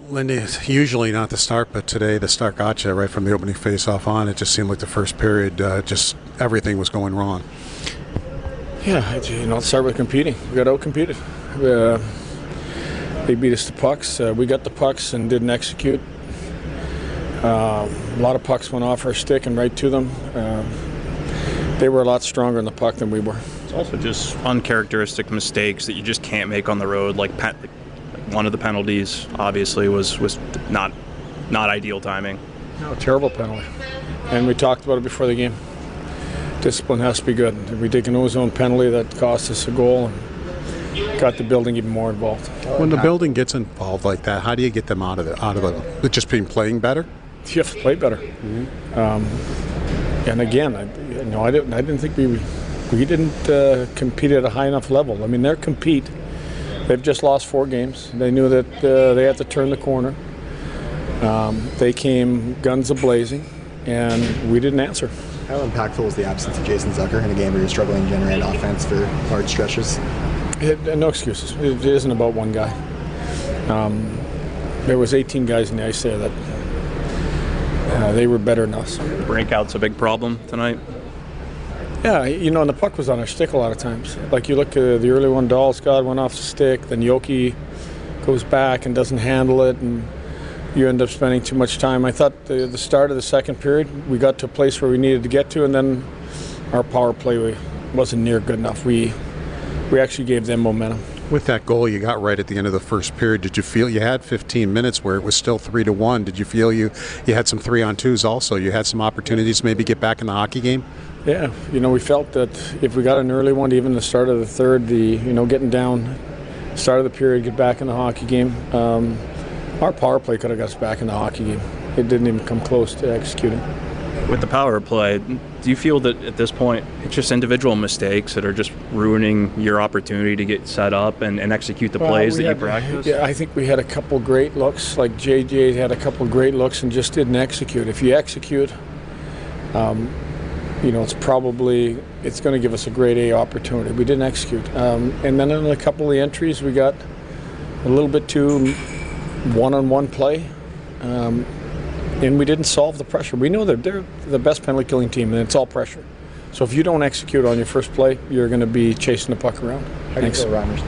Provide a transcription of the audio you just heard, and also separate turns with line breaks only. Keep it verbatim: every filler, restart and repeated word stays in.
Lindy, it's usually not the start, but today the start got you right from the opening face-off on. It just seemed like the first period, uh, just everything was going wrong.
Yeah, you know, let's start with competing. We got out-competed. Uh, they beat us to pucks. Uh, we got the pucks and didn't execute. Uh, a lot of pucks went off our stick and right to them. Uh, they were a lot stronger in the puck than we were.
It's also just uncharacteristic mistakes that you just can't make on the road. Like, like one of the penalties, obviously, was was not not ideal timing.
No, terrible penalty. And we talked about it before the game. Discipline has to be good. We take an ozone penalty that cost us a goal and got the building even more involved.
When the building gets involved like that, how do you get them out of it? Out of the just being playing better?
You have to play better. Mm-hmm. um, and again, I, you know, I didn't. I didn't think we we didn't uh, compete at a high enough level. I mean, they're compete. They've just lost four games. They knew that uh, they had to turn the corner. Um, they came guns a-blazing, and we didn't answer.
How impactful was the absence of Jason Zucker in a game where you're struggling to generate offense for hard stretches?
It, no excuses. It isn't about one guy. Um, there was eighteen guys in the ice there that uh, they were better than us.
Breakout's a big problem tonight.
Yeah, you know, and the puck was on our stick a lot of times. Like you look at the early one, Dahlsgård went off the stick, then Yoki goes back and doesn't handle it, and you end up spending too much time. I thought the, the start of the second period, we got to a place where we needed to get to, and then our power play wasn't near good enough. We we actually gave them momentum.
With that goal you got right at the end of the first period, did you feel you had fifteen minutes where it was still three to one? Did you feel you you had some three on twos also? You had some opportunities to maybe get back in the hockey game?
Yeah, you know, we felt that if we got an early one, even the start of the third, the you know getting down, start of the period, get back in the hockey game. Um, our power play could have got us back in the hockey game. It didn't even come close to executing.
With the power play, do you feel that at this point it's just individual mistakes that are just ruining your opportunity to get set up and, and execute the
well,
plays that
had,
you practice?
Yeah, I think we had a couple great looks. Like J J had a couple great looks and just didn't execute. If you execute, um, you know, it's probably it's going to give us a grade A opportunity. We didn't execute, um, and then in a couple of the entries, we got a little bit too one-on-one play. Um, And we didn't solve the pressure. We know that they're the best penalty killing team, and it's all pressure. So if you don't execute on your first play, you're going to be chasing the puck around.
How do you feel Reimer's